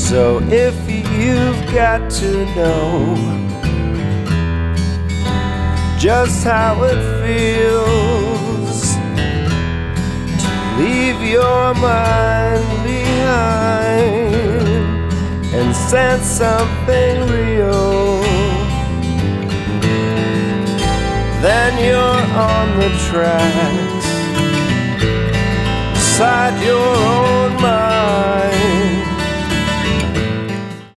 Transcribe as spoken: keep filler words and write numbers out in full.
So if you've got to know just how it feels to leave your mind behind and sense something real, then you're on the tracks beside your own mind.